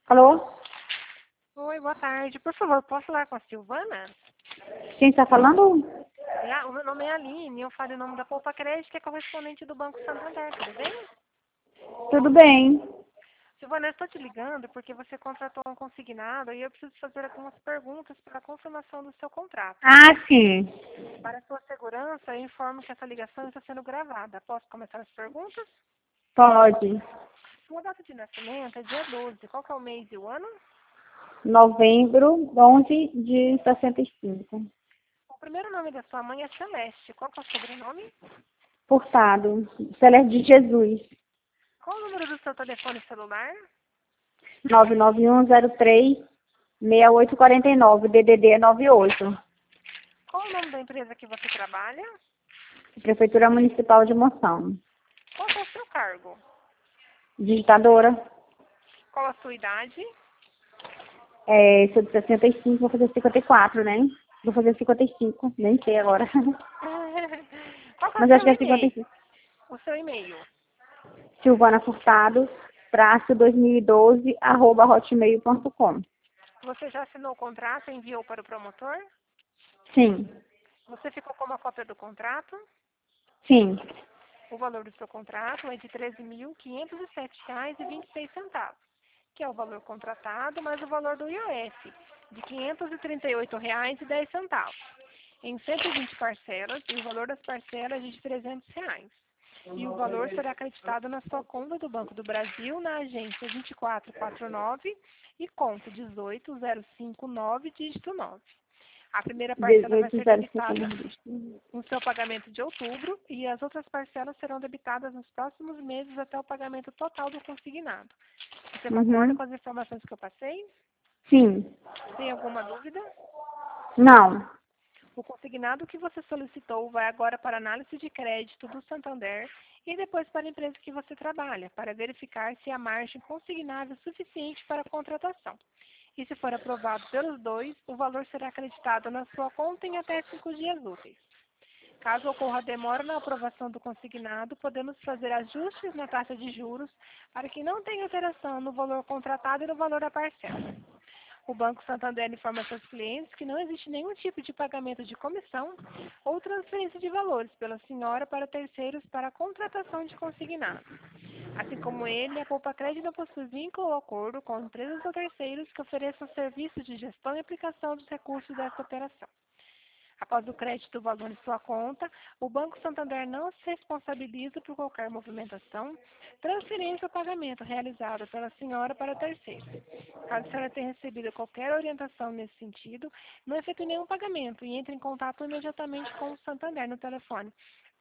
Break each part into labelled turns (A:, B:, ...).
A: Alô?
B: Oi, boa tarde. Por favor, posso falar com a Silvana?
A: Quem está falando?
B: O meu nome é Aline, eu falo em nome da Poupa Crédito, que é correspondente do Banco Santander, tudo bem?
A: Tudo bem.
B: Silvana, eu estou te ligando porque você contratou um consignado e eu preciso fazer algumas perguntas para a confirmação do seu contrato.
A: Ah, sim.
B: Para a sua segurança, eu informo que essa ligação está sendo gravada. Posso começar as perguntas?
A: Pode.
B: Sua data de nascimento é dia 12. Qual que é o mês e o ano?
A: Novembro 11 de 65.
B: O primeiro nome da sua mãe é Celeste. Qual que é o sobrenome?
A: Furtado. Celeste de Jesus.
B: Qual o número do seu telefone celular?
A: 99103-6849. DDD 98.
B: Qual o nome da empresa que você trabalha?
A: Prefeitura Municipal de Moção.
B: Qual é o seu cargo?
A: Digitadora.
B: Qual a sua idade?
A: Sou de 65, vou fazer 54, né? Vou fazer 55, nem sei agora.
B: Qual que é o
A: Mas acho
B: seu
A: que é
B: e-mail?
A: 55.
B: O seu e-mail.
A: Silvana Furtado, traço 2012, @hotmail.com.
B: Você já assinou o contrato e enviou para o promotor?
A: Sim,
B: Você ficou com uma cópia do contrato?
A: sim.
B: O valor do seu contrato é de R$ 13.507,26, que é o valor contratado mais o valor do IOF, de R$ 538,10, em 120 parcelas, e o valor das parcelas é de R$ 300. E o valor será acreditado na sua conta do Banco do Brasil, na agência 2449 e conta 18059, dígito 9. A primeira parcela vai ser debitada
A: 18,05.
B: no seu pagamento de outubro e as outras parcelas serão debitadas nos próximos meses até o pagamento total do consignado. Você concorda
A: Uhum.
B: com as informações que eu passei?
A: Sim.
B: Tem alguma dúvida?
A: Não.
B: O consignado que você solicitou vai agora para análise de crédito do Santander e depois para a empresa que você trabalha, para verificar se há margem consignável suficiente para a contratação. E se for aprovado pelos dois, o valor será acreditado na sua conta em até 5 dias úteis. Caso ocorra demora na aprovação do consignado, podemos fazer ajustes na taxa de juros para que não tenha alteração no valor contratado e no valor da parcela. O Banco Santander informa seus clientes que não existe nenhum tipo de pagamento de comissão ou transferência de valores pela senhora para terceiros para a contratação de consignado. Assim como ele, a Poupa Crédito não possui vínculo ou acordo com empresas ou terceiros que ofereçam serviços de gestão e aplicação dos recursos dessa operação. Após o crédito do valor em sua conta, o Banco Santander não se responsabiliza por qualquer movimentação, transferência ou pagamento realizado pela senhora para terceiro. Caso a senhora tenha recebido qualquer orientação nesse sentido, não efetue nenhum pagamento e entre em contato imediatamente com o Santander no telefone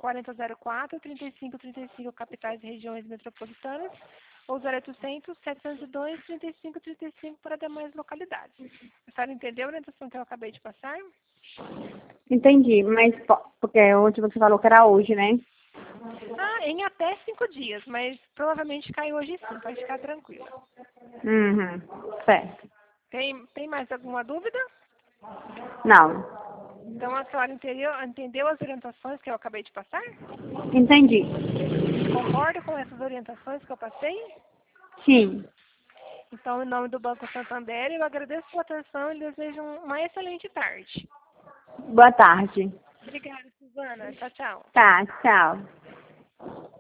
B: 4004-3535, capitais e regiões metropolitanas, ou 0800 702 3535 para demais localidades. A senhora entendeu a orientação que eu acabei de passar?
A: Entendi, mas porque onde você falou que era hoje, né?
B: Em até 5 dias, mas provavelmente cai hoje sim, pode ficar tranquila.
A: Uhum. Certo.
B: Tem mais alguma dúvida?
A: Não.
B: Então a senhora entendeu as orientações que eu acabei de passar?
A: Entendi.
B: Concorda com essas orientações que eu passei?
A: Sim.
B: Então, em nome do Banco Santander, eu agradeço a sua atenção e desejo uma excelente tarde.
A: Boa tarde.
B: Obrigada, Suzana. Tchau, tchau.
A: Tá, tchau.